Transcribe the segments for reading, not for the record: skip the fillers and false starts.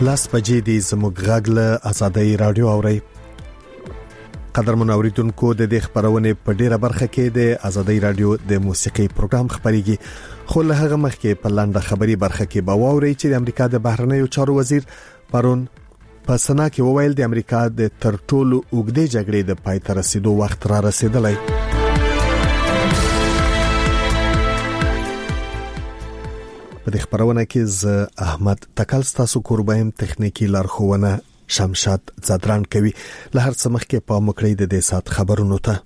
لاس بجې دی زموږ غږ له آزادۍ رادیو اوري. قدرمن اوریدونکو د دې خبرونه په ډیره برخه کې د آزادۍ رادیو د موسیقي پروګرام خبريږي، خو له هغه مخکې په لاندې خبري برخه کې به واوري چې د امریکا د بهرنیو چارو وزیر پرون په سنا کې وویل د امریکا د تر ټولو اوږدې جګړې د پای ته رسیدو وخت را رسیدلی. په دې خبرونه کې ز احمد تکل ستاسو کوربایم تخنیکی لارښوونه شمشاد زدران کوي. له هر څه مخکې په مکړې د دې سات خبرونو ته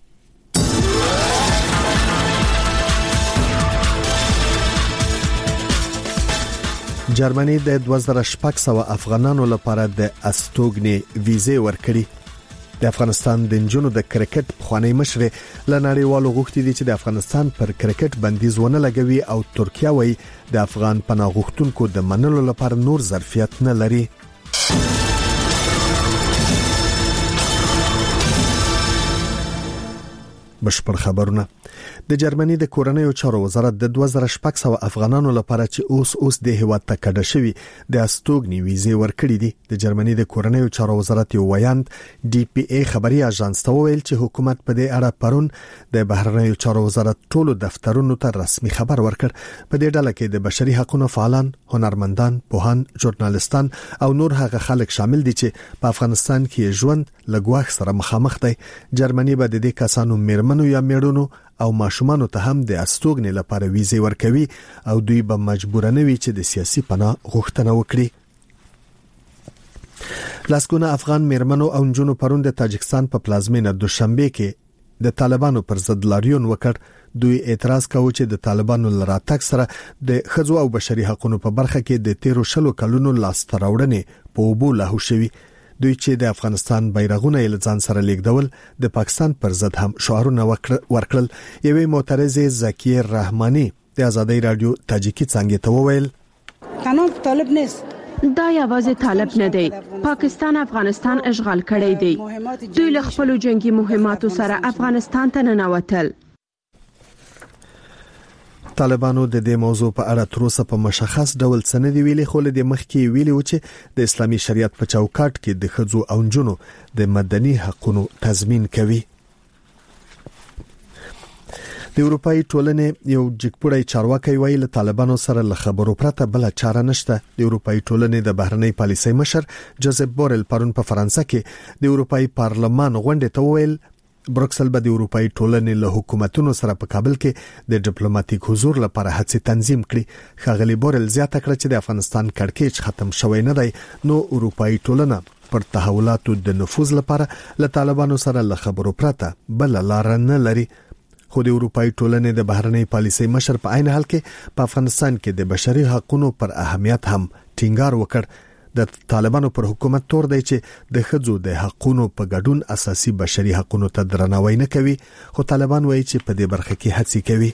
جرمني د 2600 افغانانو لپاره د استوګنې ویزه ورکړي. د افغانستان د جنونو د کرکټ خوانی مشر لنړیوالو غوښتي دي چې د افغانستان پر کرکټ بندیز ونه لګوي او ترکیه وایي د افغان پناه غوښتونکو د منلو لپاره نور ظرفیت نه لري. بشپړ خبرونه. د جرمني د کورنیو چارو وزارت د 2600 افغانانو لپاره چې اوس د هیواد ته کډه شوی د استوګنې ویزه ورکړي دي. د جرمني د کورنیو چارو وزارت یو ویاند ډي پی ای خبري اژانس ته ویل چې حکومت په دې اړه پرون د بهرنیو چارو وزارت ټولو دفترونو ته رسمي خبر ورکړ. په دې ډله کې د بشري حقوقو فعالان، هنرمندان، پوهان، ژورنالیستان او نور هغه خلک شامل دي چې په افغانستان کې ژوند لګواخ سره مخامخ دي. جرمني به د دې کسانو میرمنو یا میړونو او ماشومان ته هم د استوګنې لپاره ویزه ورکوي او دوی به مجبور نه وي چې د سیاسي پناه غوښتنه وکړي. لاسګونه افغان میرمنو او جنونو پرون د تاجکستان په پلازمینه دوشنبه کې د طالبانو پر ضد لاریون وکړ. دوی اعتراض کاوه چې د طالبانو لراتګ سره د ښځو او بشري حقوقو په برخه کې د 13 کلونو لاستراوړنې په اوبو لاهو شوي. دوی چې د افغانستان بیرغونه یې ځان سره لیکدول د پاکستان پر ضد هم شعارونه ورکړل. یوې معترضه زکیه رحمانی د آزادۍ رادیو تاجیکی څنګه ته وویل قانون طالب نیست، دا یوازې طالب نه دی، پاکستان افغانستان اشغال کړی دی. دوی له خپل جنگي مهماتو سره افغانستان ته ننوتل. طالبانو د دې موضوع په اړه تر اوسه په مشخص ډول څه نه دی ویلي، خو له دې مخکې ویلي و چې د اسلامي شریعت په چوکاټ کې د ښځو او نجونو د مدني حقوقو تضمین کوي. د اروپאי ټولنې یو جګپوړی چارواکي ویل طالبانو سره له خبرو پرته بل چاره نشته. د اروپאי ټولنې د بهرنۍ پالیسۍ مشر جوزف بورل پرون په فرانسه کې د اروپאי پارلمان غونډه ته ویل بروکسل به د اروپאי ټولنې له حکومتونو سره په کابل کې د ډیپلوماټیک حضور لپاره هڅې تنظیم کړي. ښاغلي بورل زیاته کړه چې د افغانستان کړکېچ ختم شوی نه دی، نو اروپאי ټولنه پر تحولاتو د نفوذ لپاره له طالبانو سره له خبرو پرته بل لار نه لري. خو د اروپאי ټولنې د بهرنۍ پالیسۍ مشر په عین حال کې په افغانستان کې د بشري حقوقو پر اهمیت هم ټینګار وکړ. د طالبانو پر حکومت تور دی چې د ښځو د حقوقو په ګډون اساسي بشري حقوقو ته درناوی نه کوي، خو طالبان وایي چې په دې برخه کې هڅې کوي.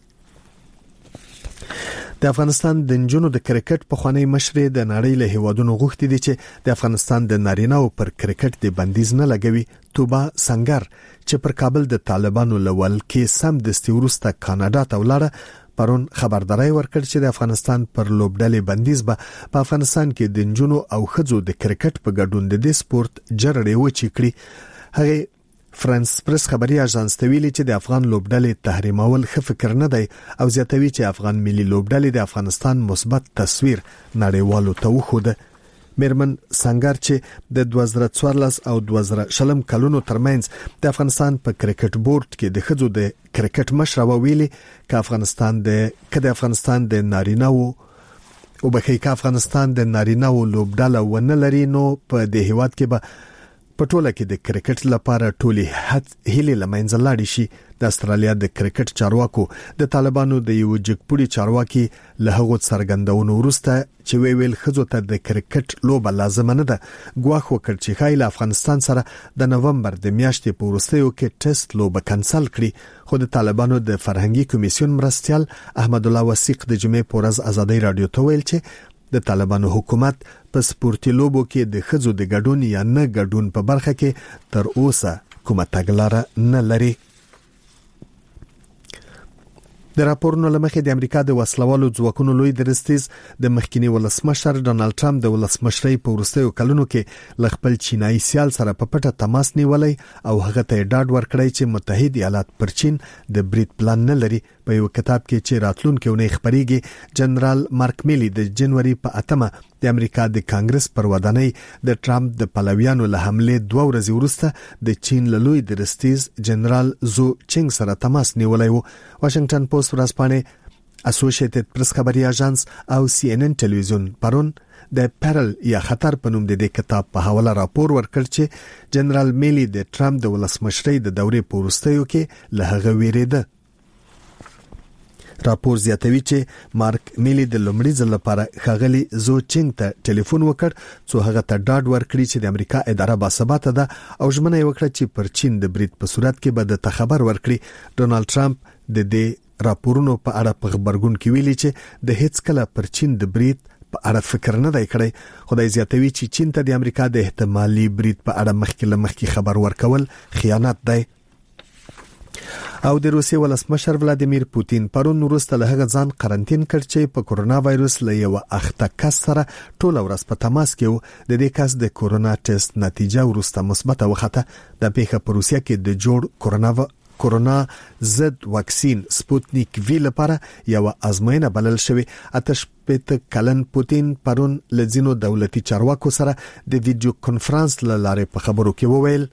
د افغانستان د جنونو د کرکټ په خوانی مشر د نړۍ له هیوادونو غوښتي دي چې د افغانستان د نارینه‌و پر کرکټ د بندیز نه لګوي. توبه سنگر چې پر کابل د طالبانو لول کې سم د استورسته کاناډا ته ولاړه پرون خبرداري ورکړ چې د افغانستان پر لوبډلې بندیز به په افغانستان کې د جنونو او ښځو د کرکټ په ګډون د دې سپورت جرړې وچی کړي. هغه فرانس پریس خبري اژانس ته ویلي چې د افغان لوبډلې تحریمول ښه فکر نه دی او زیاتوي چې افغان ملي لوبډلې د افغانستان مثبت تصویر نړیوالو ته وښوده. میرمن سنگر چې د 2014 او 2020 کلونو ترمنځ د افغانستان په کرکټ بورډ کې د ښځو د کرکټ مشر ویلي چې افغانستان د نارینه‌و او افغانستان د نارینه‌و لوبډله ونه لري، نو په دې هیواد کې به په ټوله کې د کرکټ لپاره ټولي هیله لمنځه لاړ شي. د استرالیا د کرکټ چارواکو د طالبانو د یو جګپوړي چارواکي له هغو څرګندونو وروسته چې ویل ښځو ته د کرکټ لوبه لازم نه ده، ګواښ وکړ چې خایل افغانستان سره د نومبر د میاشتې په وروستیو کې ټیسټ لوبه کانسل کړي. خو د طالبانو د فرهنګي کمیسیون مرستيال احمد الله وثیق د جمعې په ورځ آزادۍ رادیو ته ویل چې د طالبانو حکومت په سپورتي لوبو کې د ښځو د ګډون یا نه ګډون په برخه کې تر اوسه کومه تګلاره نه لري. د راپورونو لمخې د امریکا د وسلوالو ځواکونو لوی درستیز د مخکینی ولسمشر ډونالد ټرمپ د ولسمشرۍ په وروستیو کلونو کې ل خپل چینایي سیال سره په پټه تماس نیولای او هغه ته ډاډ ورکړی چې متحده ایالات پر چین د بریټ پلان نه لري. په یو کتاب کې چې راتلونکي ونې خبريږي جنرال مارک میلی د جنوري په 8 د امریکا د کانګرس پر ودانۍ د ټرمپ د پلویانو له حمله 2 ورځې وروسته د چین له لوی درستیز جنرال زو چینګ سره تماس نیولای وو. واشنگټن پوسټ ورځپاڼه، اسوسییټډ پریس خبري اژانس او سی ان ان ټلویزیون پرون د پرل یا خطر په نوم د دې کتاب په حواله راپور ورکړ چې جنرال میلی د ټرمپ د ولسمشرۍ د دورې په وروستیو کې له هغه ویریده. راپور زیاتوي چې مارک میلی د لومړي ځل لپاره ښاغلي زو چینګ ته ټلیفون وکړ څو هغه ته ډاډ ورکړي چې د امریکا اداره باثباته ده او ژمنه وکړه چې پر چین د بریټ په صورت کې به د خبر ورکړي. ډونالد ټرمپ د دې راپورونو په اړه په خبرګون کې ویلي چې د هیڅ کله پر چین د بریټ په اړه فکر نه دی کړی. خدای زیاتوي چې چین ته د امریکا د احتمالي بریټ په اړه مخکې خبر ورکول خیانت دی. او د روسیې ولسمشر ولادیمیر پوتین پرون وروسته له هغه ځان قرنټین کړ چې په کورونا وایروس له یو اخته کس سره ټول ورځ په تماس کې و. د دې کس د کورونا ټیسټ نتیجه وروسته مثبت وخته. د پیښه په روسیه کې د جوړ کورونا ضد واکسین سپوتنیک وی لپاره یو ازموینه بلل شوې. آتش پته کلن پوتین پرون لزینو دولتي چارواکو سره د ویډیو کانفرنس لاره په خبرو کې وویل: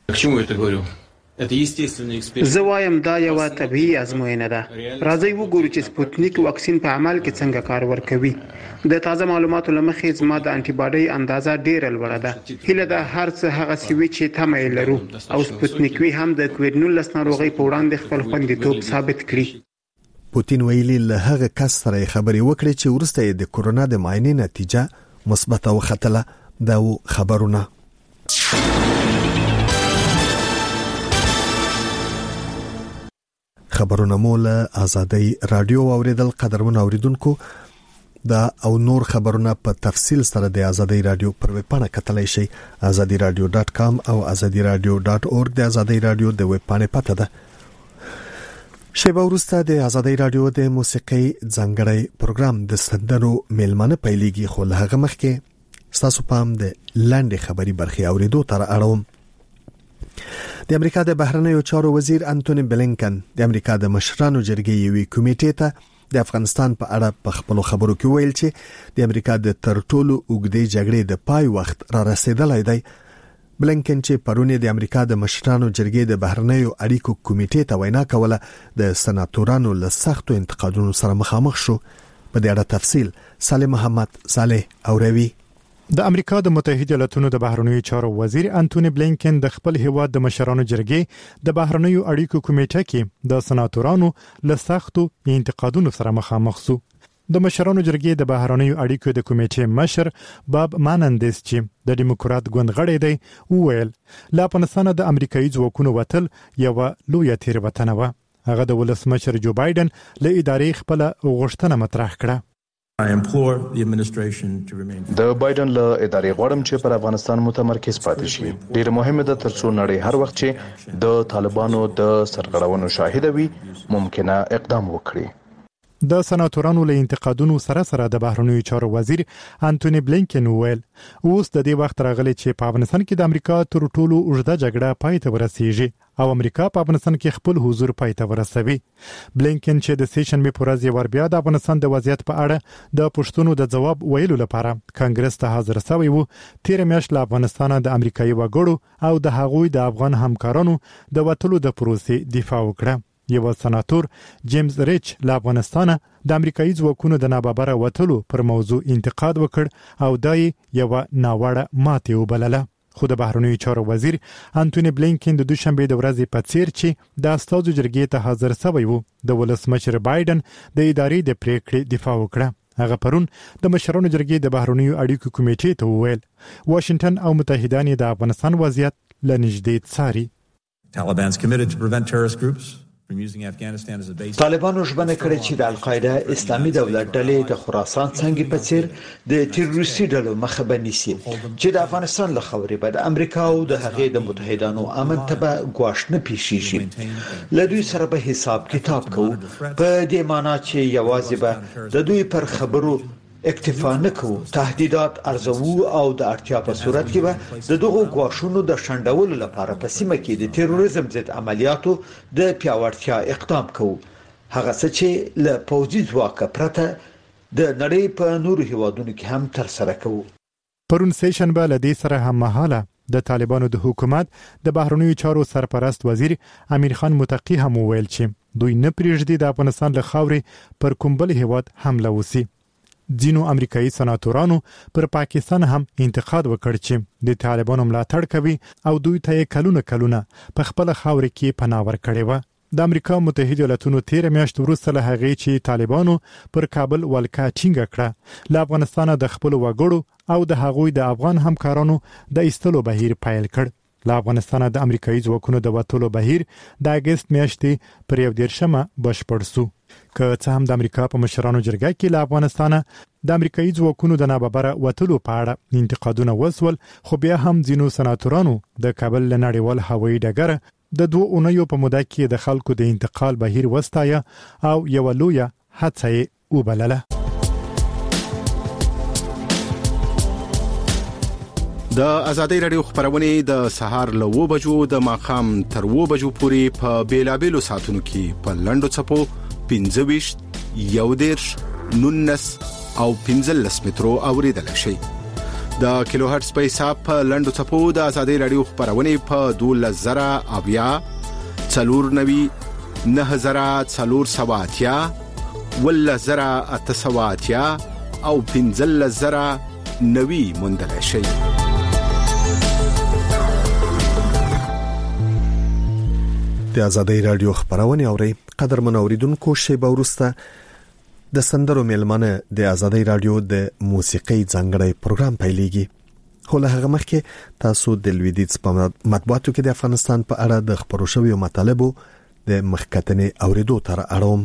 زه وایم دا یو طبيعي ازموینه ده. راځي وګورو چې سپوتنیک واکسین په عمل کې څنګه کار ورکوي. د تازه معلوماتو لمخې زما د انټي باډي اندازه ډیره لوړه ده. هله د هر څه هغه سوي چې تمه لرو او سپوتنیک وی هم د کووډ-19 ناروغي په وړاندې خپل خوندیتوب ثابت کړي. پوتین ویلي له هغه کس سره خبري وکړي چې ورسته د کورونا د معاینې نتیجه مثبت وختله. دا خبرونه خبرونه مول آزادۍ رادیو اوریدل. قدرمن اوریدونکو دا او نور خبرونه په تفصیل سره د آزادۍ رادیو پر ویب پاڼه کتلای شئ azadiradio.com او azadiradio.org. د آزادۍ رادیو د ویب پاڼې پته ده. شیبه وروسته د آزادۍ رادیو د موسیقي ځانګړی پروګرام د سندرو میلمانه پیلېږي، خو له هغه مخکې ستاسو پام د لاندې خبري برخې اوریدو تر اړوم. د امریکا د بهرنیو چارو وزیر انټونی بلینکن د امریکا د مشرانو جرګې یوې کمیټې ته د افغانستان په اړه په خپل خبرو کې ویل چې د امریکا د ترټولو اوږدې جګړې د پای وخت را رسیدلی دی. بلینکن چې پرون د امریکا د مشرانو جرګې د بهرنیو اړیکو کمیټې ته وینا کوله د سناتورانو له سختو انتقادونو سره مخامخ شو. په دې اړه تفصیل صالح محمد صالح اوروي. د امریکا د متحده ایالاتونو د بهرنیو چارو وزیر انټونی بلینکن د خپل هیواد د مشرانو جرګې د بهرنیو اړیکو کمیټه کې د سناتورانو له سختو انتقادونو سره مخامخ شو. د مشرانو جرګې د بهرنیو اړیکو د کمیټې مشر باب مانندس چې د دیموکرات ګوند غړی دی وویل لا افغانستان د امریکایي ځواکونو وتل یو لویه تیروتنه و. هغه د ولسمشر جو بایدن له ادارې خپل غوښتنه مطرح کړه. د بایدن له ادارې غواړم چې پر افغانستان متمرکز پاتې شي. ډېر مهمه ده ترڅو نړۍ هر وخت چې د طالبانو د سرغړونو شاهد وي ممکنه اقدام وکړي. د سناتورانو له انتقادونو سره د بهرنیو چارو وزیر انټونی بلینکن وویل اوس د دې وخت راغلی چې په افغانستان کې د امریکا تر ټولو اوږده جګړه پای ته ورسیږي او امریکا په افغانستان کې خپل حضور پای ته ورسوي. بلینکن چې د سیشنبه په ورځ یو بیا د افغانستان د وضعیت په اړه د پښتنو د جواب ویلو لپاره کانګرس ته حاضر شوی وو، تیر میاشت له افغانستان د امریکایي وګړو او د هغوی د افغان همکارانو د وټلو د پروسې دفاع وکړه. یو سناتور جیمز ریچ له افغانستان د امریکایي ځواکونو د ناببره وټلو پر موضوع انتقاد وکړ او دای یو ناوړه ماتې وبلله. خو د بهرنیو چارو وزیر انټونی بلینکن د دوشنبه د ورځې په څیر چې د استازو جرګې ته حاضر شوی وو د ولسمشر بایدن د ادارې د پریکړې دفاع وکړه. هغه پرون د مشرانو جرګې د بهرنیو اړیکو کمیټې ته وویل واشنگټن او متحدان د افغانستان وضعیت لنږدې څاري. Taliban's committed to prevent terrorist groups طالبانو ژمنه کړې چې د القاعده اسلامي دولت ډلې د خراسان څنګه په څیر د تروریستي ډلو مخه بنيسي چې د افغانستان له خاورې به د امریکا او د هغې د متحدانو امن ته به ګواښ نه پیښیږي. له دوی سره به حساب کتاب کوو په دې معنی چې یوازې به د دوی پر خبرو اکتفا نه کوو، تهدیدات ارزو او د اړتیا په صورت کې به د دغو ګواښونو د شنډولو لپاره په سیمه کې د تروریزم ضد عملیاتو د پیاوړتیا اقدام کوو، هغه څه چې له پوځي ځواک پرته د نړۍ په نورو هیوادونو کې هم تر سره کوو. پرون سیشن به لدی سره هم مهاله د طالبانو د حکومت د بهرنیو چارو سرپرست وزیر امیر خان متقی هم ویل چې دوی نه پریږدي د افغانستان له خاورې پر کوم بل هیواد حمله وسی. ځینو امریکایي سناتورانو پر پاکستان هم انتقاد وکړ چې د طالبانو ملاتړ کوي او دوی ته کلونه په خپل خاورې کې پناه ورکړي و. د امریکا متحده ایالاتونو 13 میاشتې وروسته له هغې چې طالبانو پر کابل ولکه ټینګه کړه، له افغانستان د خپل وګړو او د هغوی د افغان همکارانو د ایستلو بهیر پیل کړ. له افغانستان د امریکایي ځواکونو د وټولو بهیر د اگست میاشتې پر 11 بشپړ شو. که څه هم د امریکا په مشرانو جرګه کې له افغانستان د امریکایي ځواکونو د ناببره وټولو په اړه انتقادونه وسول، خو بیا هم ځینو سناتورانو د کابل له نړیوال هوایي ډګر د 2 اونیو په موده کې د خلکو د انتقال بهیر وستایه او یو لویه هڅه یې وبلله. د ازادۍ رادیو خبرونه د سهار له 2 بجو د ماخام تر 2 بجو پورې په بیلابېلو ساعتونو کې په لنډو چپو 15 11 19 او 15 مترو اوریدل شي. د کیلو هرتز په حساب په لنډو چپو د ازادۍ رادیو خبرونه په 12000 اویا 490 9480 ولزر اتسواتیا او 15000 نوي مندل شي. د ازادۍ رادیو خبرونه اوري قدر منوریدونکو شی باورسته د سندرو میلمانه د ازادۍ رادیو د موسیقي ځانګړی پروګرام پیلېږي. خو له هغه مخکې تاسو د لویدیز په مطبوعاتو کې د افغانستان په اړه د خبرو شویو مطالبو د مخکتنې اوریدو تر اړوم.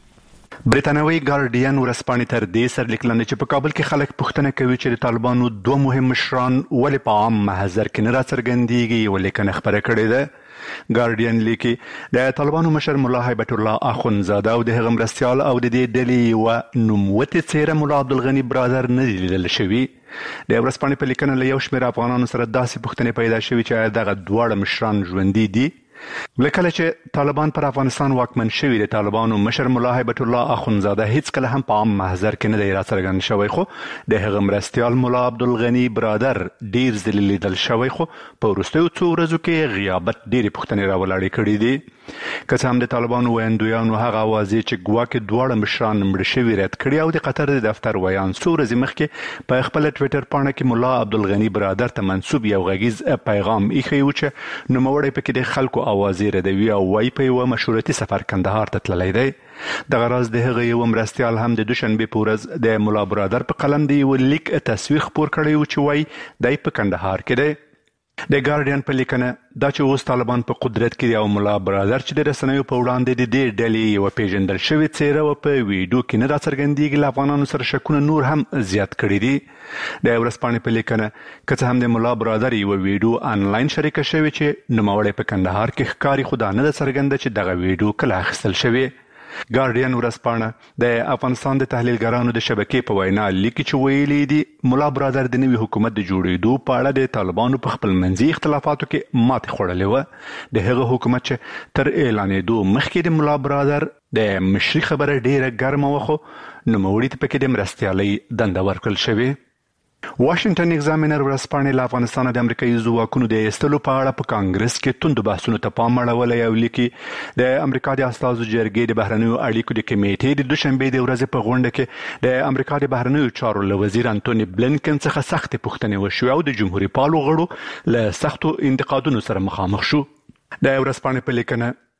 بریتانوي ګارډین ورسپانې تر دې سرلیک لاندې چې په کابل کې خلک پوښتنه کوي چې د طالبانو 2 مهم مشران ولې په عام محضر کې نه راڅرګندېږي، ولې کنه خبره کړې ده. ګارډین لیکي د طالبانو مشر مولا هیبت الله اخونزاده او د هغه مرستیال او د دې ډلې و نوموتي څیره مولا عبدالغني برادر نه لیدل شوی. د ورسپانې په لیکنه له یو شمېر افغانانو سره داسې پوښتنې پیدا شوي چې دغه دواړه مشران ژوندي دي. لکه چې طالبان پر افغانستان واکمن شوي، د طالبانو مشر مولا هیبت الله اخونزاده هیڅ کله هم په عام محضر کې نه دی راڅرګند شوی، خو د هغه مرستیال مولا عبدالغني برادر ډیر ځلې لیدل شوی، خو په وروستیو څو ورځو کې غیابت ډېرې پوښتنې راولاړې کړي دي. که څه هم د طالبانو ویاندویانو هغه اوازې چې ګواکې دواړه مشران مړه شوي رد کړي او د قطر د دفتر ویان څو ورځې مخکې په خپل ټویټر پاڼه کې مولا عبدالغني برادر ته منسوب یو غږیز پیغام ایښی و چې نوموړی پکې د خلکو اوازې ردوي او وایي په یوه مشورتي سفر کندهار ته تللی دی. دغه راز د هغه یو مرستیال هم د دوشنبې په ورځ د مولا برادر په قلم د یو لیک تصویر خپور کړی و چې وایي دی په کندهار کې دی. د ګارډین په لیکنه دا چې اوس طالبان په قدرت کې دی او مولا برادر چې د رسنیو په وړاندې د دې ډلې یوه پیژندل شوې څیره و په ویډیو کې نه راڅرګندېږي، له افغانانو سره شکونه نور هم زیات کړي دي. د ورځپاڼې په لیکنه که څه هم د مولا برادر یوه ویډیو آنلاین شریکه شوې چې نوموړی په کندهار کې ښکاري، خو دا نه ده څرګنده چې دغه ویډیو کله اخیستل شوې. ګارډین ورځپاڼه د افغانستان د تحلیلګرانو د شبکې په وینا لیکي چې ویلي دي مولا برادر د نوي حکومت د جوړېدو په اړه د طالبانو په خپل منځي اختلافاتو کې ماتې خوړلې وه. د هغه حکومت چې تر اعلانېدو مخکې د مولا برادر د مشري خبره ډیره ګرمه وه، خو نوموړي ته پکې د مرستیالۍ دنده ورکړل شوې. واشنگټن ایگزامینر ورځپاڼې له افغانستان د امریکایي ځواکونو د ایستلو په اړه په کانګرس کې توندو بحثونو ته پام اړولی او لیکي د امریکا د استازو جرګې د بهرنیو اړیکو د کمیټې د دوشنبې د ورځې په غونډه کې د امریکا د بهرنیو چارو له وزیر انټوني بلینکن څخه سختې پوښتنې وشوې او د جمهوري پالو غړو له سختو انتقادونو سره مخامخ شو. د ورځپاڼې په لیکنه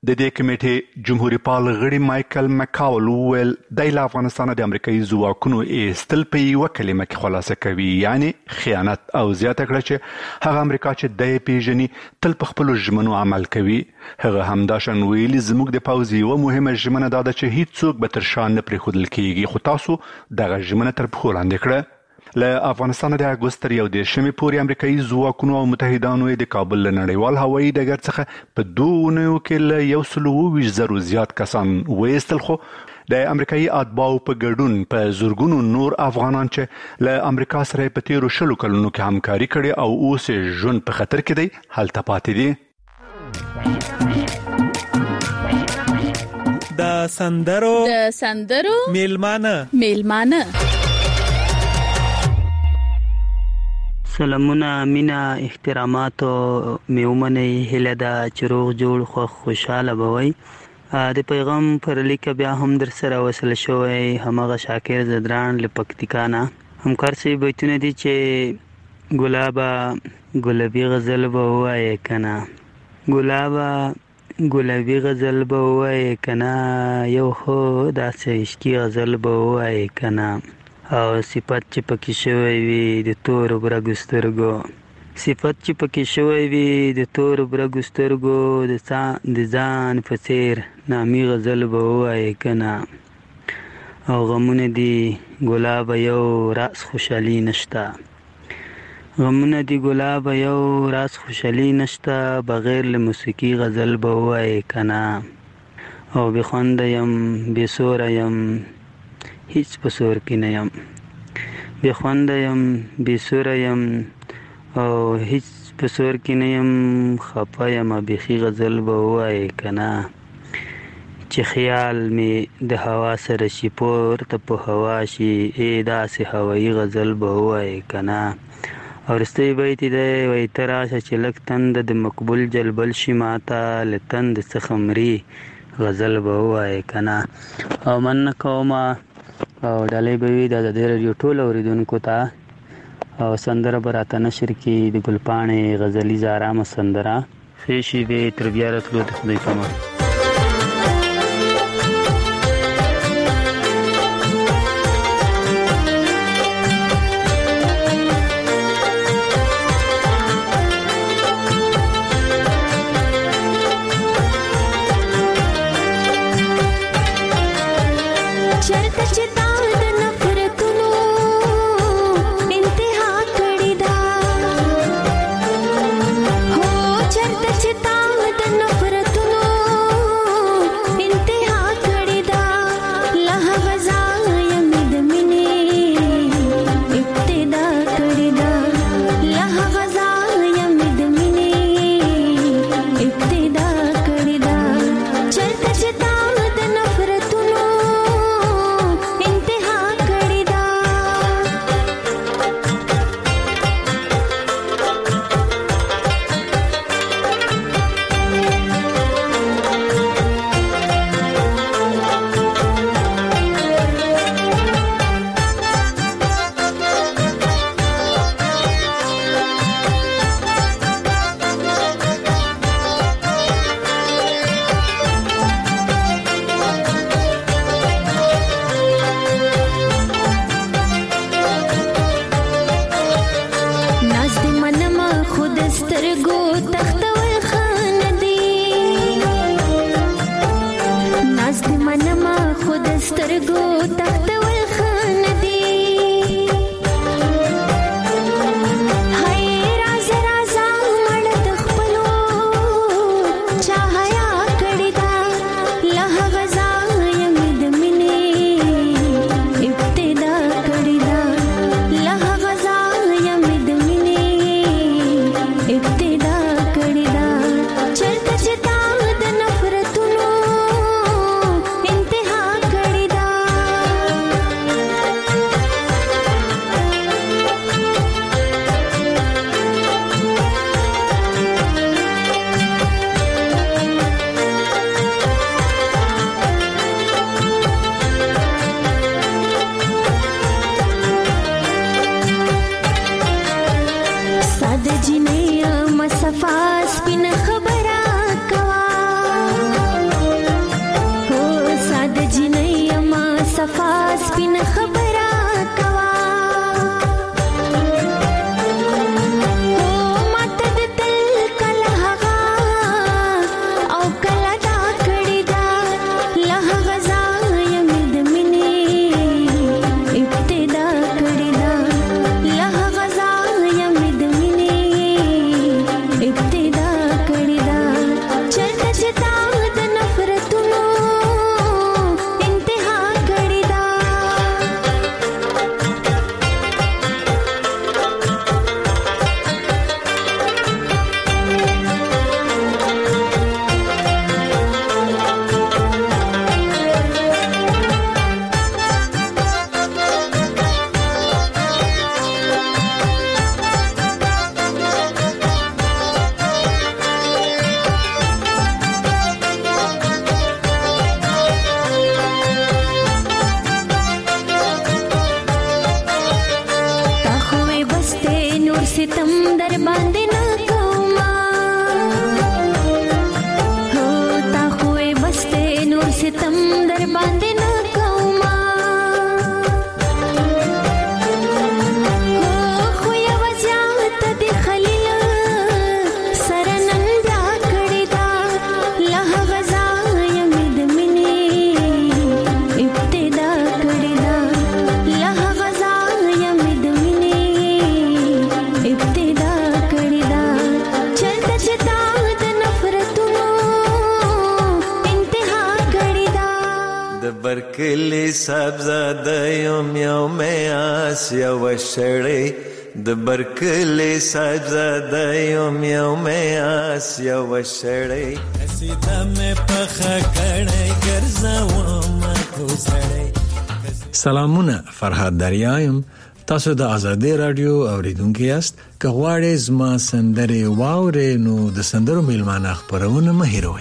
د دې کمیټې جمهوریت پال غړي مايكل مکاول ویل د افغانستان د امریکایي ځواکونو ایستل په یو کلمه کې خلاصه کوي یعنی خیانت او زیاته کړه چې هغه امریکا چې د پیژني تل په خپل ژمنو عمل کوي هغه همداشن ویلي زموږ د پوځي او مهمه ژمنه دا ده چې هیڅ څوک به تر شان نه پریښودل کیږي خو تاسو دغه ژمنه تر پښو لاندې کړه له افغانستان د اګوست تر 11 پورې امریکایي ځواکونو او متحدانو د کابل له نړیوال هوایي ډګر څخه په 2 اونیو کې له 120,000 زیات کسان وایستل خو د امریکایي اتباعو په ګډون په زورګونو نور افغانان چې له امریکا سره په تیرو 10 کلونو کې همکاري کړې او اوس ژوند په خطر کې دی هلته پاتې دي د سندرو میلمانه سلامونه مینا احترامات میومنه هله دا چروغ جوړ خو خوشاله بوي د پیغام پر لیک بیا هم در سره وصل شوی همغه شاکر زدران لپکتیکانا همکار سی بیتونه دي چې ګلابي غزل به وای کنه ګلابي غزل به وای کنه یو خو داسې عشقي غزل به وای کنه او صفت چې پکې شوی وي د تور برګ سترګو د ځان په څیر نامي غزل به وای کنه او غمونه دي ګلاب یو راس خوشحالي نشته بغیر له موسیقي غزل به وای کنه او بخوند یم بسور یم هیڅ په سور کې نه یم بخوند یم بسور یم او هیڅ په سور کې نه یم خپه یم بخي غزل به وای کنه چې خیال می د هوا سره شي پورته په هوا شي داسې هوایي غزل به وای کنه او رستی بیت دی وای تراشه چې لک تند د مقبول جلبل شي ماته لتند څخه مري غزل به وای کنه او من کومه او ډالۍ به وي د رادیو ټول اوریدونکو ته او سندره براته نشر کې د ګلپاڼې غزلي زارامه سندره فیشي به تر بیا راتلو د خدای په امان چرته چې تا د نفرتونو برکلی صاحبزاده یم یو می آس یو شړی د برکلی صاحبزاده یم یو می آس یو شړی قصیده مې پخه کړی ګرځوم کوڅړی. سلامونه، فرهاد دریایم. تاسو د آزادۍ رادیو اوریدونکو یاست. که غواړئ زما سندرې واورئ نو د سندرو میلمانه خپرونه مه هېروئ.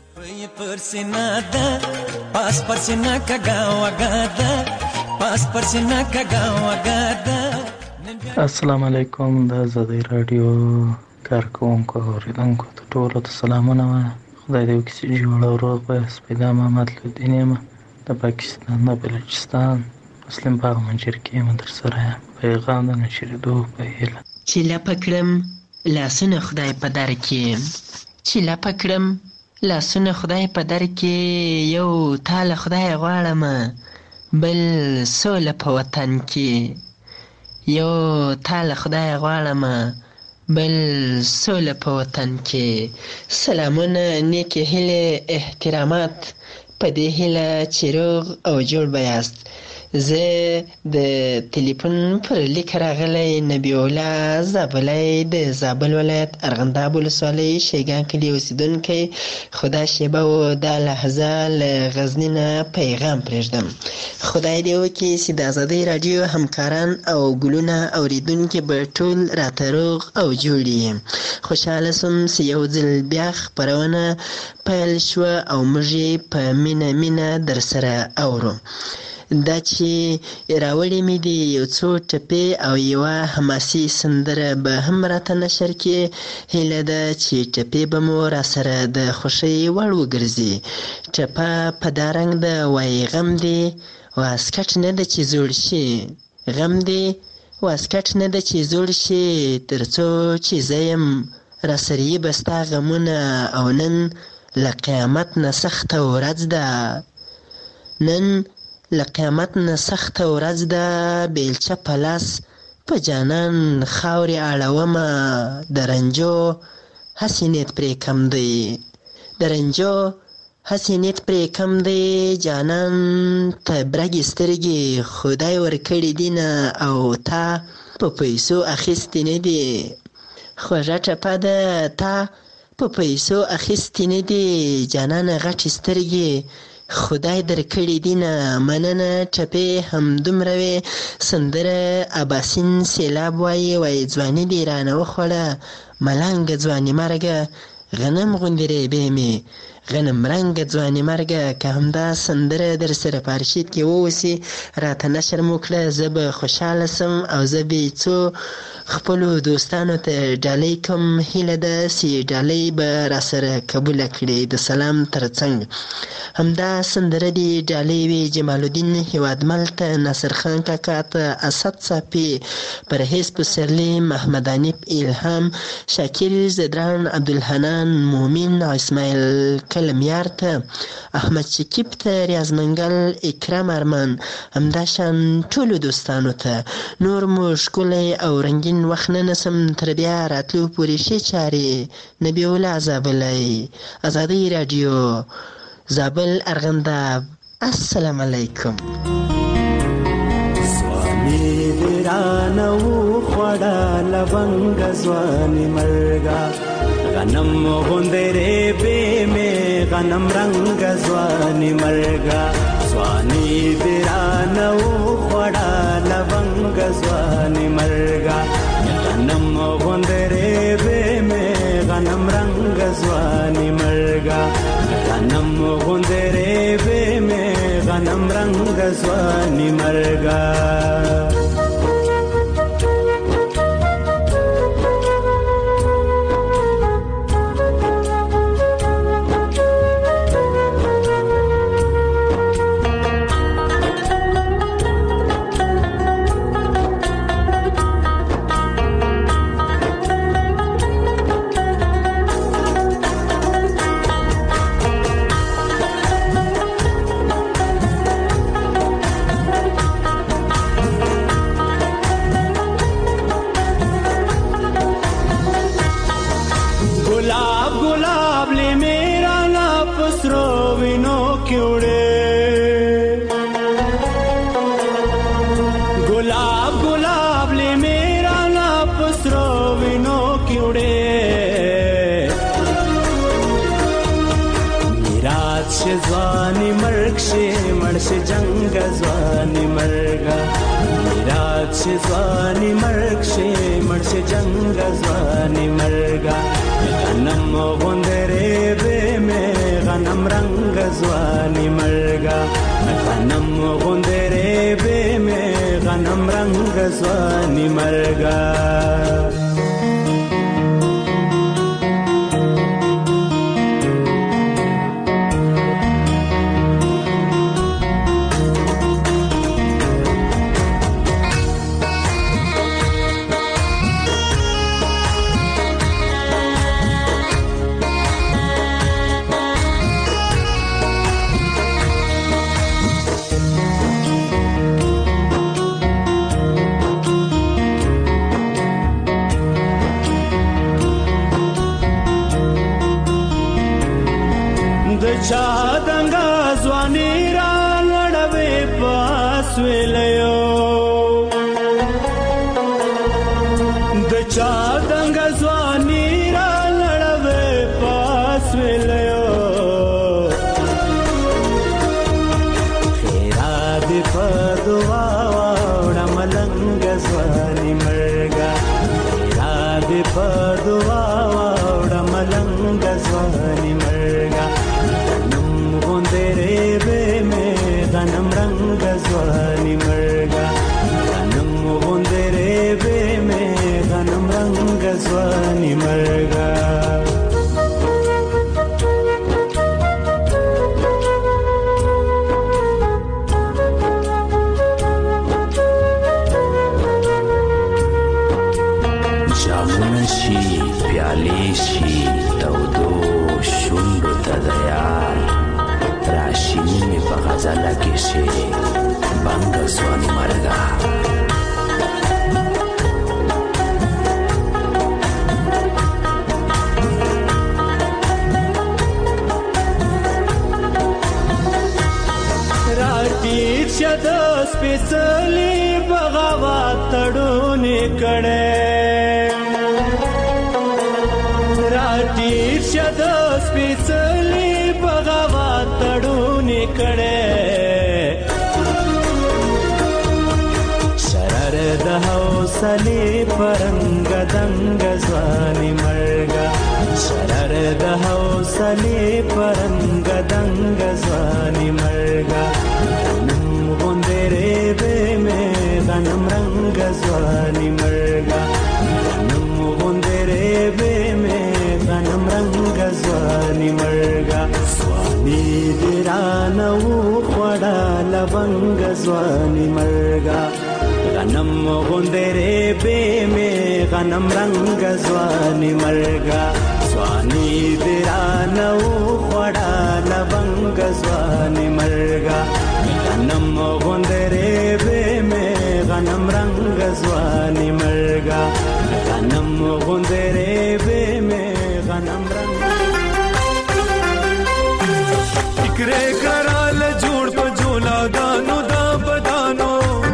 السلام علیکم. د آزادۍ رادیو کارکوونکو اوریدونکو ته ټولو ته سلامونه. خدای دې وکړي چې جوړ او روغ به سپیدا محمد لودین یم د پاکستان د بلوچستان مسلم باغ منجر کې یم در سره پیغام د نشریدو په هیله. چې لپه کړم لاسونه خدای په در کې، چې لپه کړم لاسونه خدای په در کې، یو تاله خدای غواړم بل سوله په وطن کې، یو تاله خدای غواړم بل سوله په وطن کې. سلامونه، نیکې هیلې، احترامات په دې هیله چې روغ او جوړ به یاست. زه د تلیفون پر لیک راغلی نبی الله زابلی د زابل ولایت ارغنداب ولسوالۍ شیګان کلي اوسېدونکی. خدا شیبه و دا لحظه له غزني نه پیغام پرېږدم. خدای دې وکړي چې د آزادۍ راډیو همکاران او ګلونه اوریدونکي به ټول راته روغ او جوړ وي. خوشحاله سوم چې یو ځل بیا خپرونه پیل شوه او موږ یې په مینه در سره اورو. دا چې راوړې مې دي یو څو ټپې او یوه حماسي سندره به هم راته نشر کړي. هیله ده چې ټپې به مو راسره د خوښۍ وړ وګرځي. ټپه په دا رنګ ده وایي غم دی واسکټ نه ده چې زوړ شي، غم دی واسکټ نه ده چې زوړ شي، تر څو چې زه یم راسره یې به ستا غمونه. او نن له قیامت نه سخته ورځ ده، نن له قیامت نه سخته ورځ ده، بیلچه په لاس په جانان خاورې اړومه. د رنجو هسې نیت پرې کم دی، د رنجو هسې نیت پرې کم دی. جانان ته برګې سترګې خدای ورکړې دینه او تا په پیسو اخیستې نه دي. خوږه ټپه ده تا په پیسو اخیستې نه دي. جانانه غټې سترګې خدای در کړي دینه. مننه. ټپې همدومره وې. سندره اباسین سیلاب وایي ځواني دې رانه وخوړه، ملنګه ځواني مرګه، غنم غوندې ریبې مې غنم رنګه ځواني مرګه. که همدا سندره در سره په ارشید کې واوسي راته نشر مو کړه، زه به خوشحاله سم او زه به څو خپلو دوستانو ته ډالۍ کوم. هیله ده چې ډالۍ به راسره قبوله کړي د سلام ترڅنګ. همدا سندره دې ډالۍ وي جمال الدین هیوادمل ته، ناصر خان کاکا ته، اسد صافي، پرهیز پسرلی، محمد حنیف الهام، شاکر زدران، عبدالحنان مومن او اسماعیل کلمیار ته، احمد شکیب ته، ریاض منګل، اکرام ارمان، همداشان ټولو دوستانو ته. نور مو ښکلی او رنګین وخت نه نسم تر بیا راتلو پورې ښې چارې. نبی الله زابلی، آزادۍ راډیو، زابل ارغنداب. السلام علیکم. سوانی دیرانو خوڑا لونگ زوانی مرگا، غنم غندرے بے میں غنم رنگ زوانی مرگا. سوانی دیرانو خوڑا لونگ زوانی مرگا، غنم غندرے بے میں غنم رنگ زوانی مرگا. غنم غندرے بے میں غنم رنگ زوانی مرگا. شي ځواني مرګ شي مړ شي جنگ ځواني مرګا میراث شي ځواني مرګ شي مړ شي جنگ ځواني مرګا غنم غوندره به مې غنم رنگ ځواني مرګا غنم غوندره به مې غنم رنگ ځواني مرګا چادنگا ځواني را لړوي پاس ویلو د چادنگا ځواني را لړوي پاس ویلو خیرا دې په دعا وړه ملنګ ځواني مرګا خیرا دې په دعا وړه ملنګ ځواني مرګا غنم رنگ ځواني مرګا غنم غوندره به مې غنم رنگ ځواني مرګا جامونه شي پیالې شي تودو شونډو ته دیار راشینی می په غزله کې شي بنګ ځواني مرګا راټیر شد سپېڅلې بغاوت تړونې کړې راټیر شد سپېڅلې بغاوت تړونې کړې شرر د حوصلې پرنګ دنګ ځواني مرګا شرر د حوصلې پرنګ دنګ ځواني مرګا غنم غوندره به مې غنم رنګ ځواني مرګا غنم غوندره به مې غنم رنګ ځواني مرګا ځواني دې رانه وخوړه لونګ ځواني مرګا غنم غوندره به مې غنم رنگ ځواني مرګا ځواني دې رانه وخوړه لونګ ځواني مرګا غنم غوندره به مې غنم رنگ ځواني مرګا غنم غوندره به مې غنم رنگ فکرې کرال جوړ په جولا دانو دا بدانو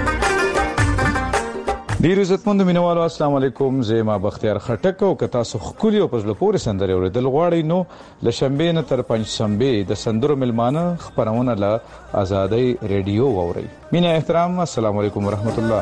ډیر عزتمند مینوالو السلام علیکم زما بختیار خټک او کتا سو خولي او پزله پورې سندره اوریدل غواړي نو لشنبه نه تر پنځشنبه د سندرو ملمانه خبرونه له آزادۍ ریډیو ووري مینه احترام السلام علیکم ورحمت الله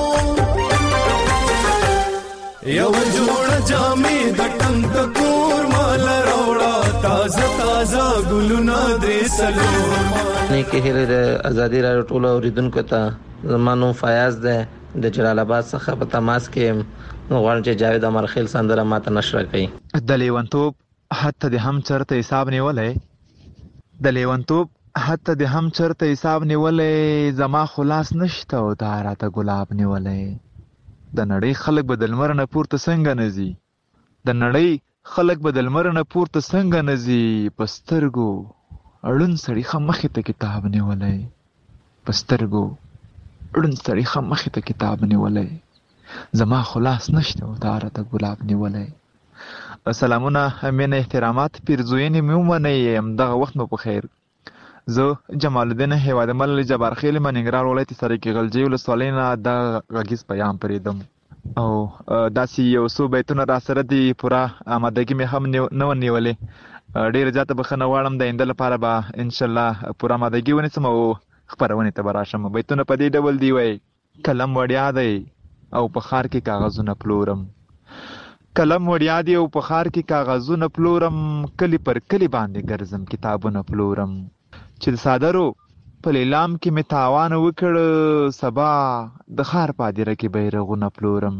یو جوړ جامې د ټنګ د کور مال راوړا تازه تازه ګلونه دې سلور نه کې هله د آزادۍ راډیو ټولو اوریدونکو ته زمانو فیاض ده د جلال آباد څخه په تماس کې غواړم چې جاوید امرخیل سندره ماته نشر کړي د لیونتوب حتی د هم چرته حساب نیولې د لیونتوب حتی د هم چرته حساب نیولې زما خلاص نشته او دا راته ګلاب نیولې د نړۍ خلک به د لمر نه پورته څنګه نزي د نړۍ خلک به د لمر نه پورته څنګه نزي پسترګو اړون سړی خمخه ته کتاب نیولې پسترګو اړون سړی خمخه ته کتاب نیولې زما خلاص نشته او دا راته ګلاب نیولې سلامونه امین احترامات پیرزوینې مومنه یم دغه وخت مو په خیر زه جمال الدین هیواد مل جبار خیل مننګرال ولایت سره کې غلجی ولسوالینا د غږیز پیام پریدم او داسې یو څو بیتونه را سره دی پورا آمادګي مې هم نو نیولې ډیر زیاته بخنه واړم د انده لپاره به ان شاء الله پوره مادګي ونیسم او خبرونه ته براشم. بیتونه په دې ډول دی وای: کلم وړیا دی او په خار کې کاغذونه پلورم، کلم وړیا دی او په خار کې کاغذونه پلورم، کلی پر کلی باندې ګرځم کتابونه پلورم، چې د صادرو په لیلام کې مې تاوان وکړ، سبا د خار پادره کې بیرغونه پلورم.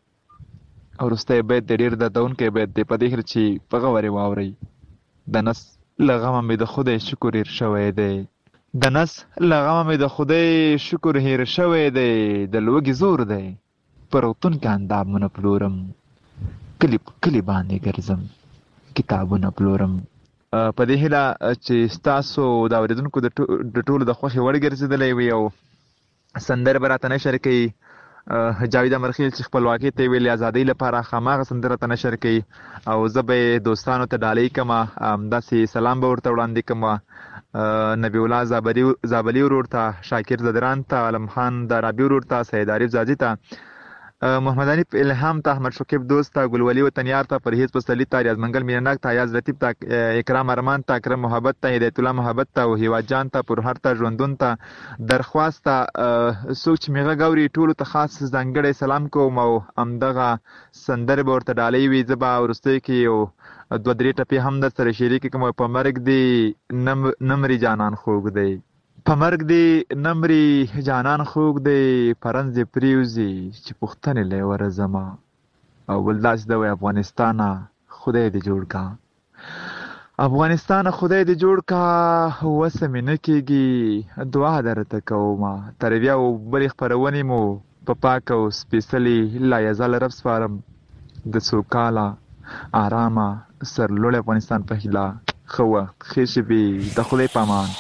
او وروستی بیت د ډېر دردونکی بیت دی، په دې هر چې په غورې واورئ: د نس له غمه مې د خدای شکر هېر شوی دی، د نس له غمه مې د خدای شکر هېر شوی دی، د لوږې زور دی په روغتون کې اندامونه پلورم، کلی په کلی باندې ګرځم کتابونه پلورم. په دې هیله چې ستاسو د اورېدونکو د ټولو د خوښې وړ ګرځېدلی وي او سندرې به راته نشر کوي. جاوید امرخیل چې خپلواکۍ ته یې ویلې ازادۍ لپاره هماغه سندره ته نشر کوي او زه به یې دوستانو ته ډالۍ کړم، همداسې سلام به ورته وړاندې کړم نبی الله زابلي ورور ته، شاکر زدران ته، علم خان دارابي ورور ته، سید عارف زادي ته، محمد حنیف الهام ته، احمد شکیب دوست ته، ګلولي وطنیار ته، پرهیز پسرلي ته، ریاض منګل مینناک ته، ایاز لطیف ته، اکرام ارمان ته، اکرم محبت ته، هدایت الله محبت ته، هیواد جان ته، پرهر ته، ژوندون ته، درخواست ته، څوک چې میغه ګوري ټولو ته خاص ځانګړی سلام کوم او همدغه سندرې به ورته ډالۍ وي. زه به وروستیو کې یو 2-3 ټپې هم در سره شریکې کړم. په مرګ دی نمرې جانان خوږ دی، په مرګ دی نمرې جانان خوږ دی، پرنځ پریوزي چې پوښتنې لی ورځمه، او بل داسې ده وایي: افغانستانه خدای دې جوړ کا، افغانستانه خدای دې جوړ کا، وسه مې نه کېږي دعا درته کومه. تر بیا او بلې خپرونې مو په پاک او سپېڅلي لایزال رب سپارم. د سوکاله آرامه سرلوړی افغانستان په هیله، ښه وخت، ښې شپې، د خدای په امان.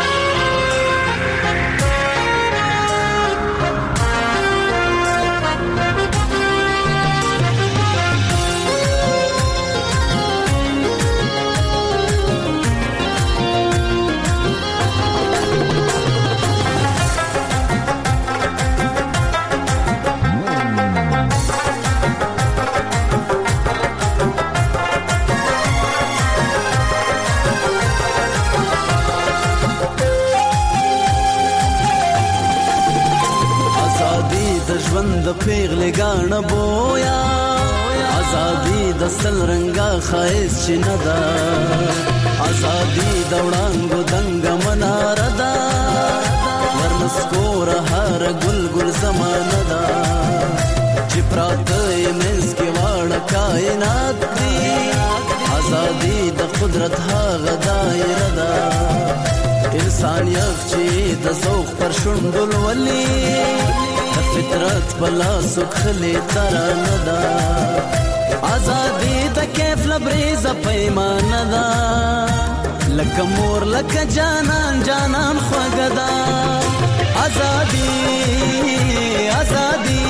پیغلې ګاڼه بویا ازادي د سل رنګه خایس چې نه ده، ازادي د وړانګو دنګه مناره ده، ورنسکوره هر ګل ګل زمانه ده، چې پراته یې منځ کې واړه کائنات دي، ازادي د قدرت هغه دایره ده، انسان یخ چې د ذوق پر شونډو لولي، فطرت بلا سخلی ترانه دا، آزادی دا کیف لبریز پیمانه دا، لکه مور لکه جانان جانان خوږه دا، آزادی آزادی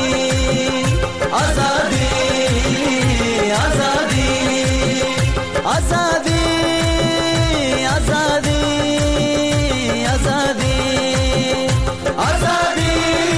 آزادی آزادی آزادی آزادی آزادی آزادی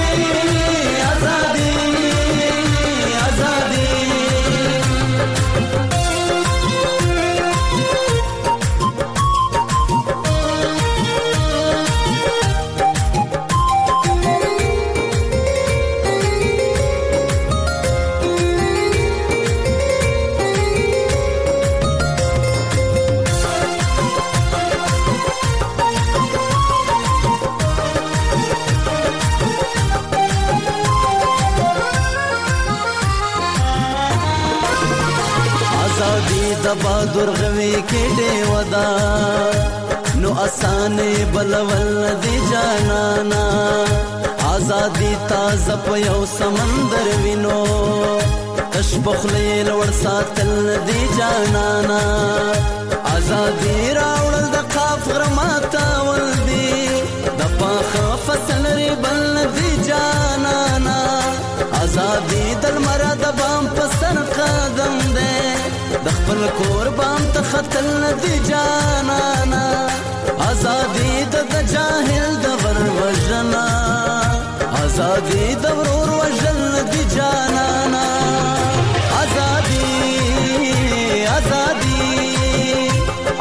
د بادر غوي کې دی ودا نو اسانه بلول دی جانانا، آزادی تازه په یو سمندر وینو، تش بخلی لوړ ساتل دی جانانا، آزادی راوړل د قاف غرماتا ول دی، د پاخه فصل ری بل دی جانانا، آزادی دل مراد بام پسر قدم دی، د خپل کور بام ته خطل ندی جانانا، آزادی د جاهل د ور وژنا، آزادی د ورور وژل ندی جانانا، آزادی آزادی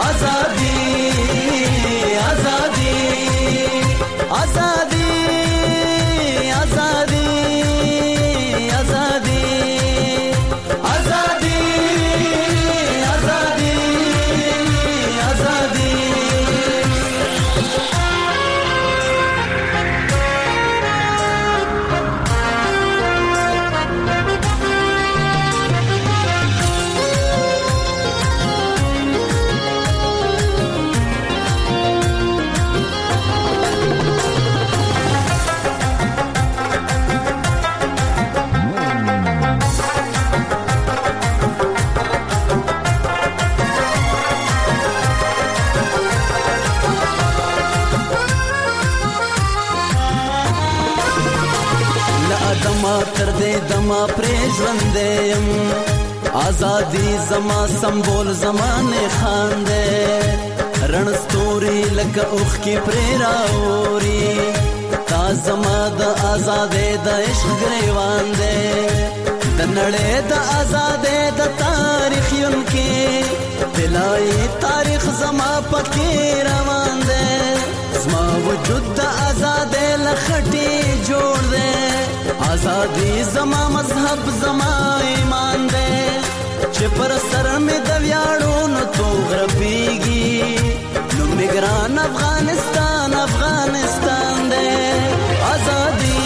تر دې دما پرې ژوندیم آزادي زما سمبول زمانه خاندې رڼ ستوري لکه اوخ کې پرې راوري تا زما د آزادۍ د عشق ګریوان دې د نړۍ د آزادۍ د تاریخ یون کې بلای تاریخ زما پکې روان دې زما وجود د آزادۍ لخټي جوړ دې آزادی زما مذهب زما ایمان دے چې پر سر می د ویاړو نو تو غربيږي نو میګران افغانستان افغانستان دے آزادی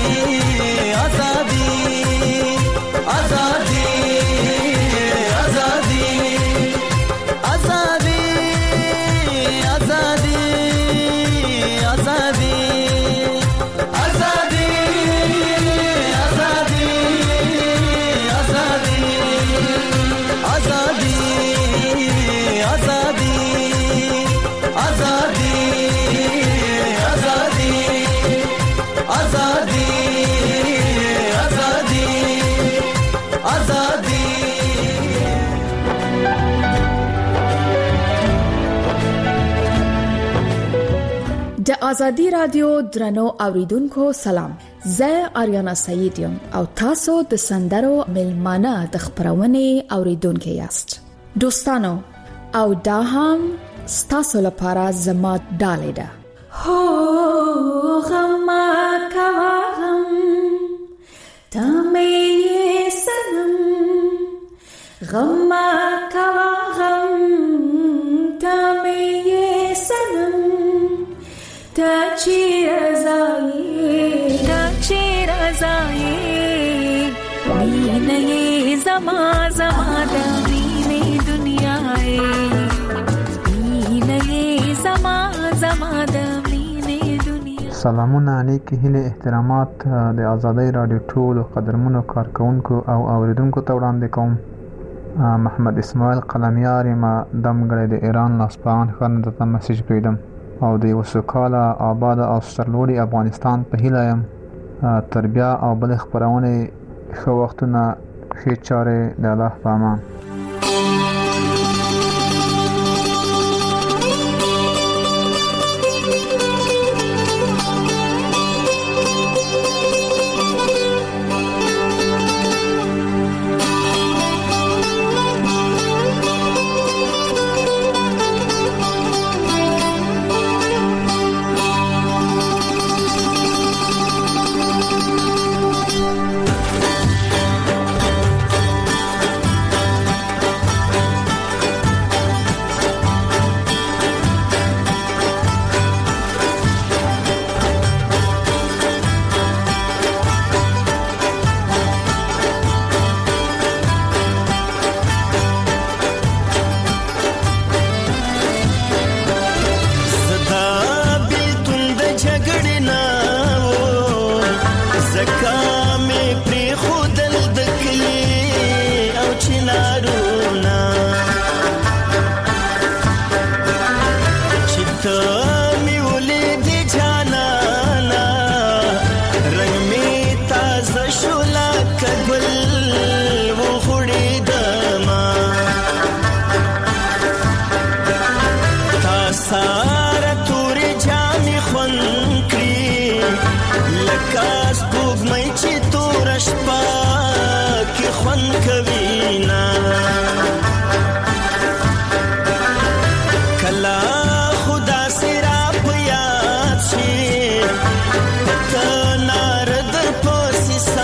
آزادی آزادی آزادی آزادی آزادی آزادی د ازادي رادیو درنو اوریدونکو سلام زه آریانا سعید یم او تاسو د سندرو ملمانه د خبرونه اوریدونکو یاست دوستانو او دا هم ستاسو لپاره زما ډالې ده هو غم کوا غم تمه سنم غم کوا غم تمه سنم تا چیر ازائی مینه زما زما د مینه دنیاي مینه زما زما د مینه دنیا. سلامونه علیکم هله احترامات د آزادۍ رادیو ټول قدرمنو کارکونکو او اوریدونکو ته وړاندې کوم. محمد اسماعیل قلمیار ما دمګړی د ایران لاسپان خانه ته میسج پریدم او د وسوکاله آباد او سرلوړي افغانستان په هیله يم تربیه او بل خبرونه خو وختونه خې چاره د الله په امان.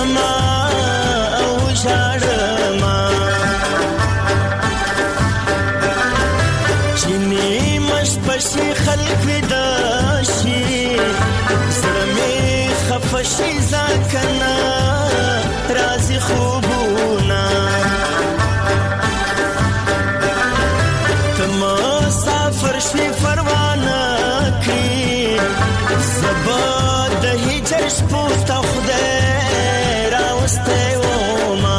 شما او ژړما چینی مش پشي خلق ودا شي زړه می خفشي ځکنا رازي خوبونه تم سافر شي پروانه کی زبا د هجر شپوتا خدای راوسته و ما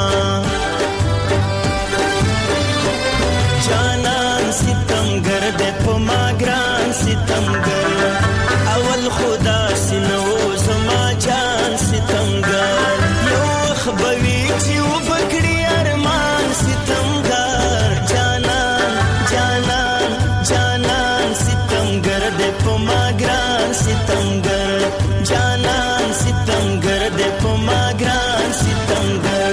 جانان ستمګر د پما ګران ستمګر اول خدا سينو زما جان ستمګر یو خبوي چې وبکړي ارمان ستمګر جانان جانان جانان ستمګر د پما ګران ستمګر جانان ستمګر د پما ګران ستمګر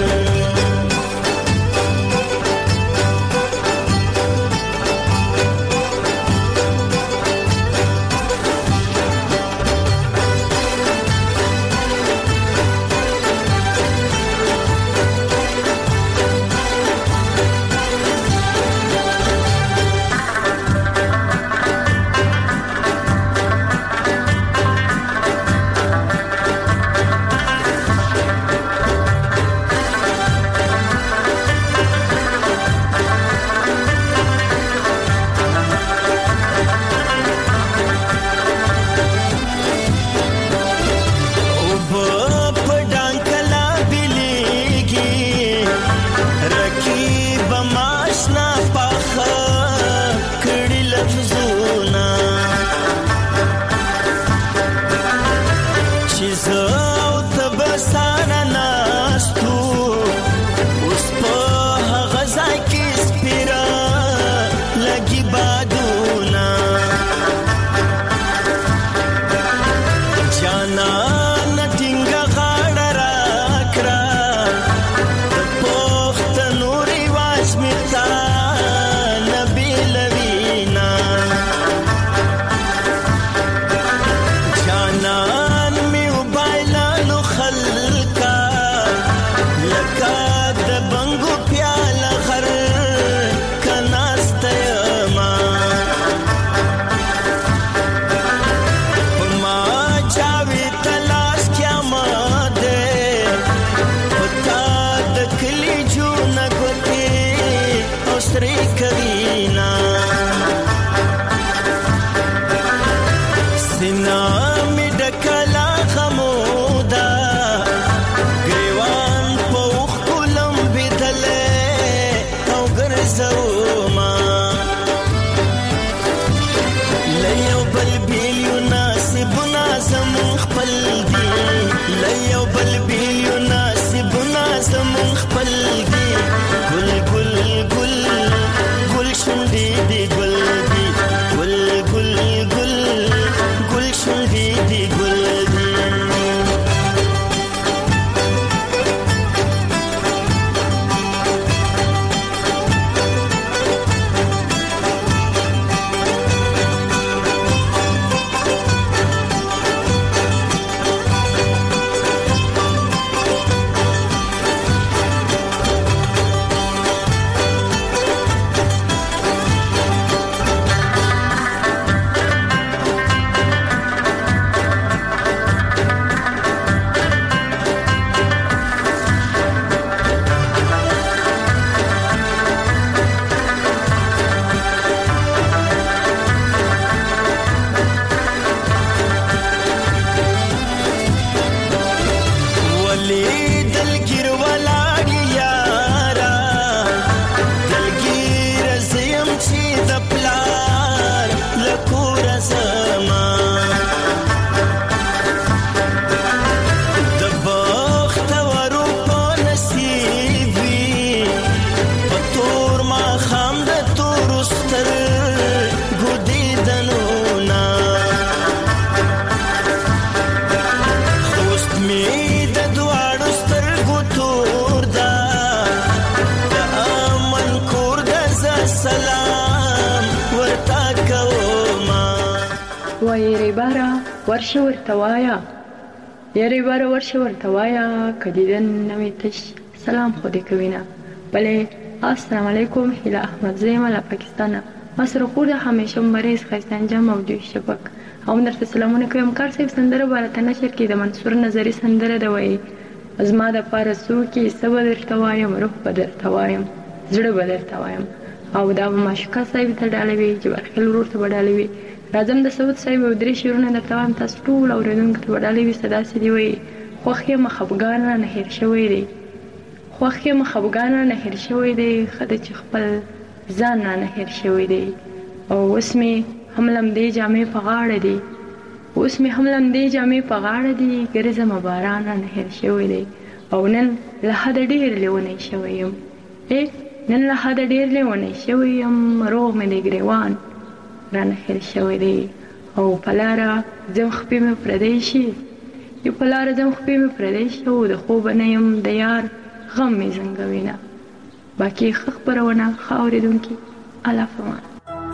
وایې ریباره ورشه ورته وایه یاري بار ورشه ورته وایا کدیدن نوې تش سلام خو دې کوي نه بلې السلام علیکم هیله احمد زیمه له پاکستانه ما سره خور د همیشه مریض خیسته انجام او دوی شبک او درته سلامونه کوم کار صاحب سندره بالته نشر کې د منصور نظری سندره د وای ازما د پارسو کې صبر درته وایم روح به درته وایم زړه به درته وایم او دا ماشکا صاحب ته ډالوي چې برخل ورور ته ډالوي راځم د سعود صاحب او درې شیرونه د توام تاسو ټول اوریدونکو ته ډالوي صدا سي دی وای خوخه مخبګان نه هیر شوی دی خوخه مخبګان نه هیر شوی دی خدای چې خپل ځان نه هیر شوی دی او اسمي هملم دې جامې په غاړه دی اوس می هملم دې جامې په غاړه دی ګرځم باران نه هیر شوی دی او نن له حد ډیر لیونی شوی یم نن له حد ډیر لیونی شوی یم روغ مې دی ګریوان را نه هیر شوی دی او پلاره زم خپې مې پردی شي یو پلاره زم خپې مې پردی شي او د خوب نه یم د یار غم مې زنګوي نه باقي خبرونه خاورېدونکي الله فمان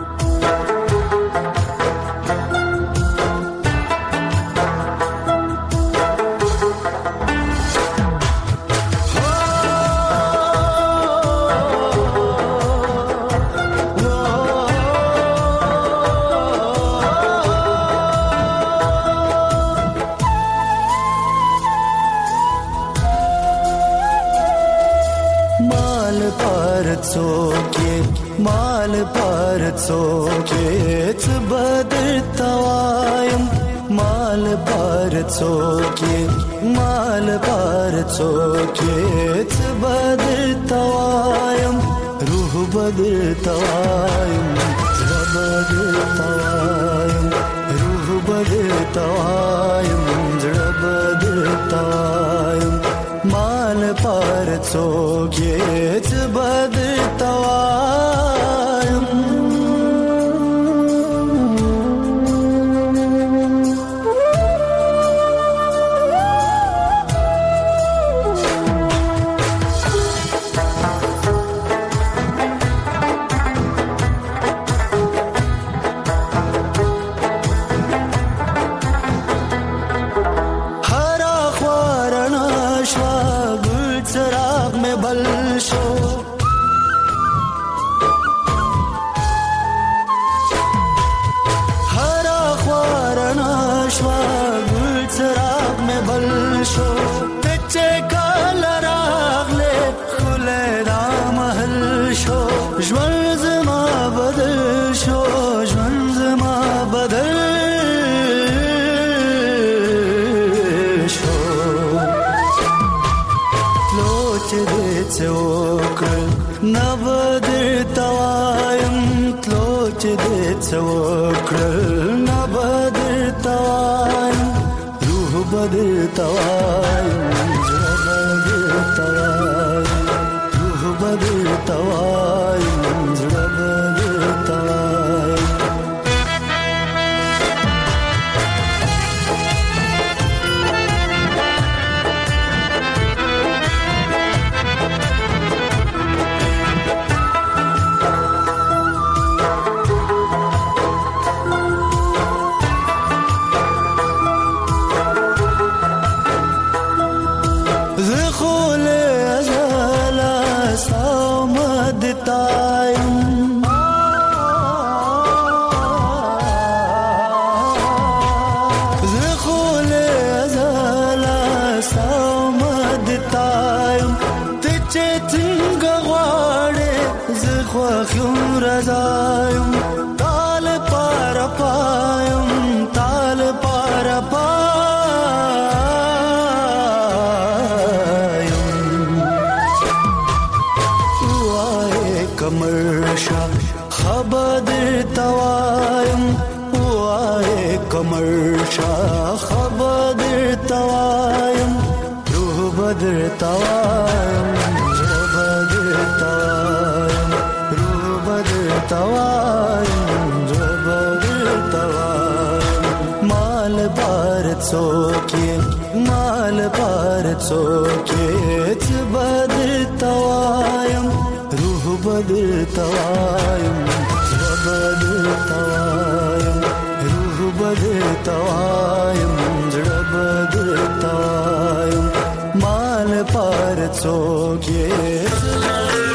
مال پر څوکې څه بدر توایم مال پر څوکې څه بدر توایم روح بدر توایم زړه بدر توایم روح بدر توایم زړه بدر توایم مال پر څوکې څه بدر توایم بدر توایم زړه بدر څوک یې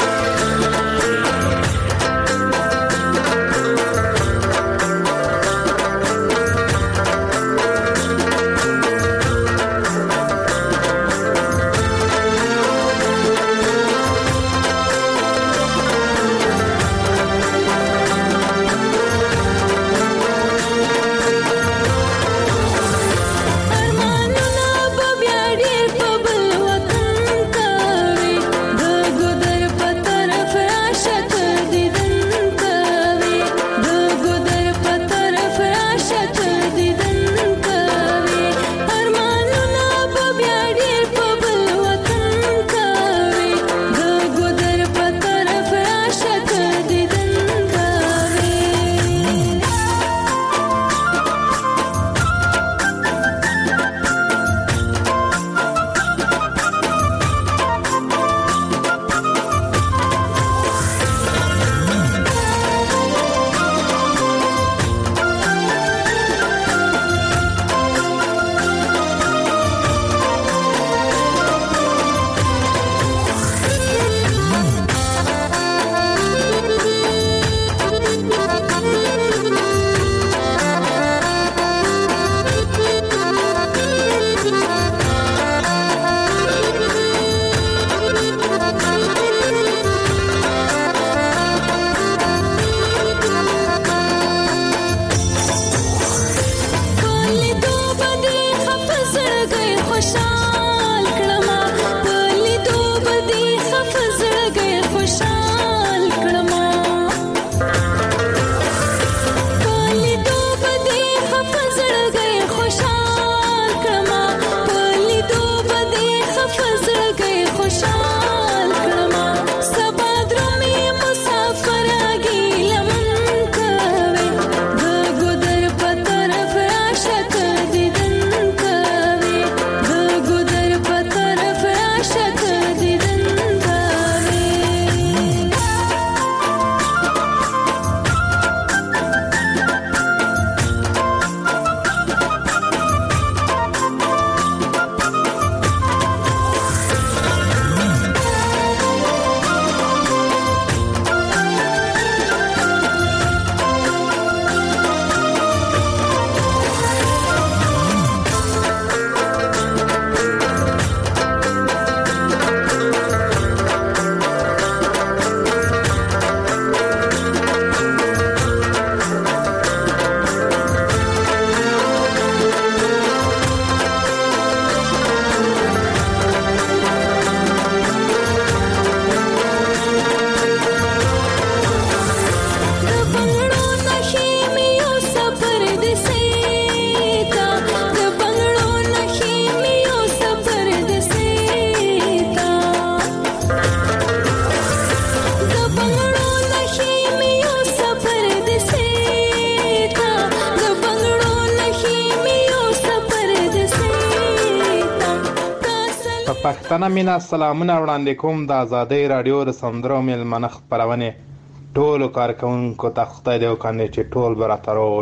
پښتنه مینا سلامونه وړاندې کوم د آزادۍ رادیو د سندرو میلمنه خپرونې ټولو کارکوونکو ته خدای دې وکړي چې ټول به راته روغ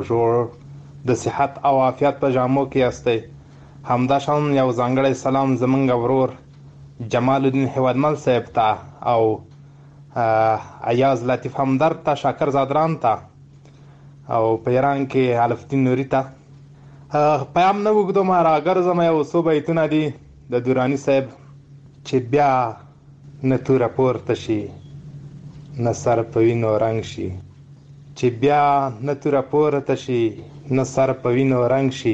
جوړ د صحت او عافیت په جامو کې یاستئ. همداشان یو ځانګړی سلام زمونږ ورور جمال الدین هیوادمل صاحب ته او ایاز لطیف همدرد ته، شاکر زادران ته او په ایران کې الفدین نوري ته. پیام نه اوږدوم، راګرځم یو څو بیتونه دي د دراني صاحب چې بیا نه توره پورته شي نه سر په وینو رنګ شي، چې بیا نه توره پورته شي نه سر په وینو رنګ شي،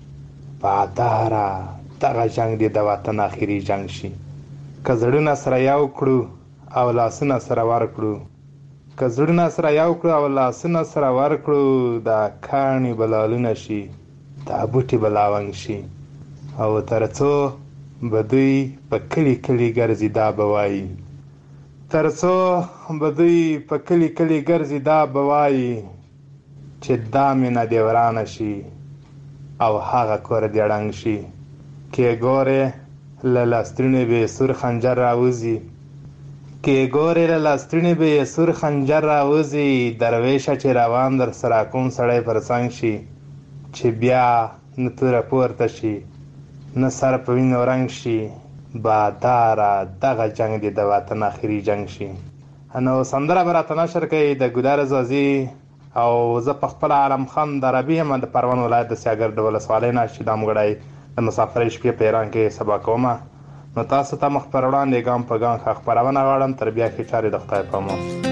باداره دغه جنگ دی د وطن آخري جنگ شي. که زړونه سره یو کړو او لاسونه سره ورکړو، که زړونه سره یو کړو او لاسونه سره ورکړو، دا کاڼي به لالونه شي، دا بوټي به لاونګ شي، او تر څو به دوی په کلی کلی ګرځي دا به وایي، تر څو به دوی په کلی کلی ګرځي دا به وایي چې دا مینه دې ورانه شي او هغه کور دې ړنګ شي. کې ګورې له لاسترونې به یې سور خنجر راوځي، کې ګورې له لاسترونې به یې سور خنجر راوځي، درویشه چې روان در سره کوم سړی پر څنګ شي، چې بیا نه توره پورته شي نه سر په وینو رنګ شي، باداره دغه جنگ دی د وطن اخري جنگ شي. نو سندره به راته نشر کوي د ګودار زازي او زه په خپل عالم خان د عربي هم د پروان ولایت د سیاګر د ولسوالۍ نه چې دامګړی د مسافرۍ شپې په ایران کې سبا کومه. نو تاسو ته مخ پر وړاندې ګام په ګام خبرونه غواړم تر بیا کې چارې د خدای په امان.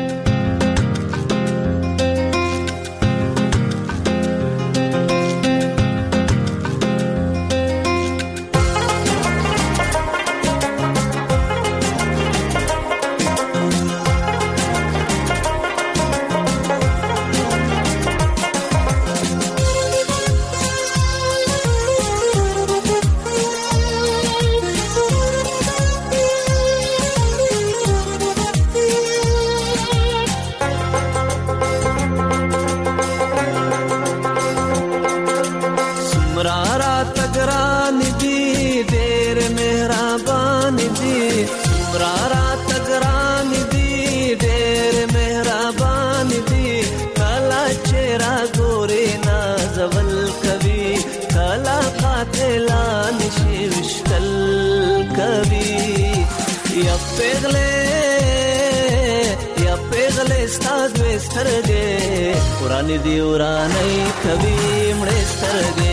ورانی دی ورانی کبھی مړې سترګې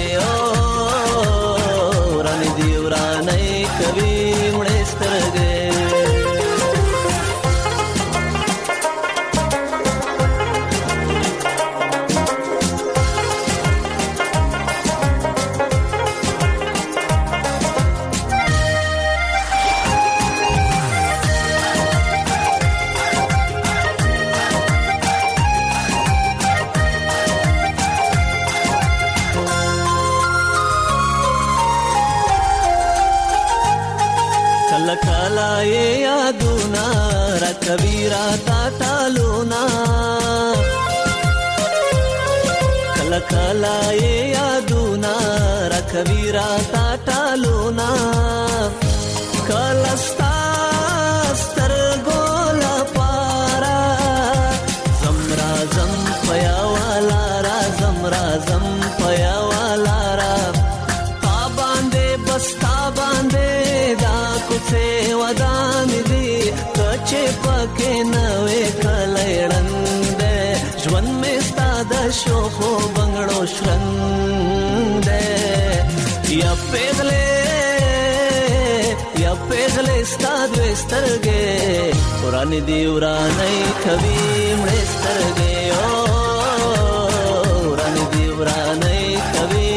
ورانی دی ورانی کبھی مړې سترګې کبیرا تا تالونا کلا کلا یادونا را کبیرا تا تالونا کلستا ستر ګولا پارا زمرا زم پیا والا را زمرا زم پیا والا را تا باندې بستا باندې دا کوڅه ودان دي چې پکې نوې کلېړند ژوند مې ستاد شو خو بنگړو شرند یا پیغلې ستاد وسترګې ورانی دی ورانی کبي مړې سترګې ورانی دی ورانی کبي